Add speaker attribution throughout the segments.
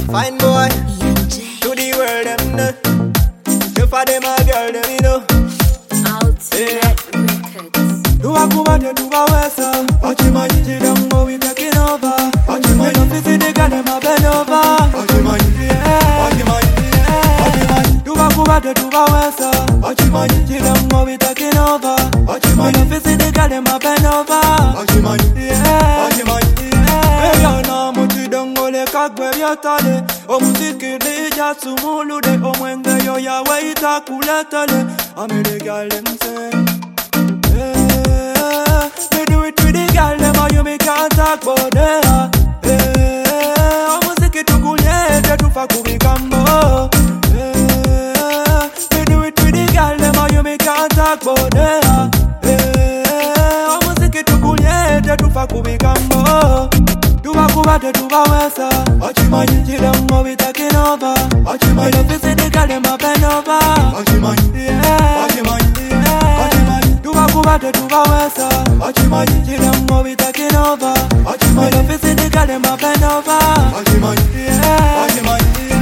Speaker 1: Fine boy, to the world them know. You for them a girl them you know.
Speaker 2: Outlet Records.
Speaker 1: Do a kumate do a wesa. Watch him a DJ them go we taking over. Watch him a see the girl them a bend over. Watch him a watch him a do a kumate do a wesa. Watch him a DJ them go we taking over. Watch him a see the girl them a bend over. Watch him a watch him a Eyana muti dongole kagwe byatale omuzikiri jatsumulude omwenge yo yawe itakuletale amere girl them say me do it with the girl them you me can't talk about them omuziki tukulye tetufa kubigambo me do it with the girl them you me can't talk about them omuziki tukulye tetufa kubigambo Duba kubate duba wesa. Watch him a DJ them go we taking over. Watch him a love to see the girl them a bend over. Watch him a watch him a Duba kubate duba wesa. Watch him a DJ them go we taking over. Watch him a love to see the girl them a bend over. Watch him a watch him a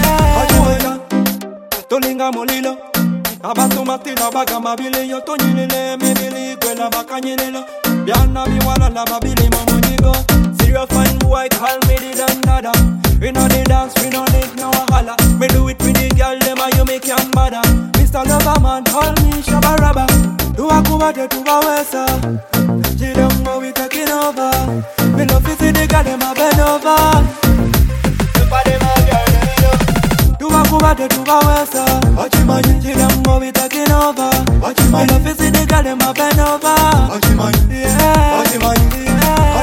Speaker 1: Tolinga molilo. Abatu matina baga mabili yo tonyilele mebili kwela bakanyilelo. Biana mi wala la babili mamunigo. Serious fine boy call me the dandada. We know the dance, we don't need no holla. Me do it with the girl them and you make them bother. Mr. Loverman call me Shabba Rabba. Do a kumate to a wesa. She don't know we taking over. Me love to see the girl them a bend over. Do a kumate to a wesa. Watch him a she don't know we taking over. Watch him a love to see the girl them a bend over. Watch him a watch him a